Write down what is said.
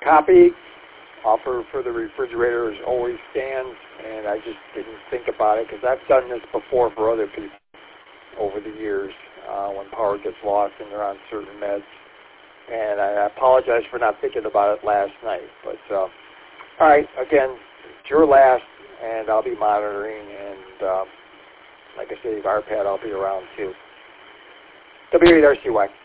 copy. Offer for the refrigerator always stands, and I just didn't think about it because I've done this before for other people over the years when power gets lost and they're on certain meds. And I apologize for not thinking about it last night. But, all right, again, it's your last, and I'll be monitoring. And like I say, RPAD, I'll be around too. W8RCY.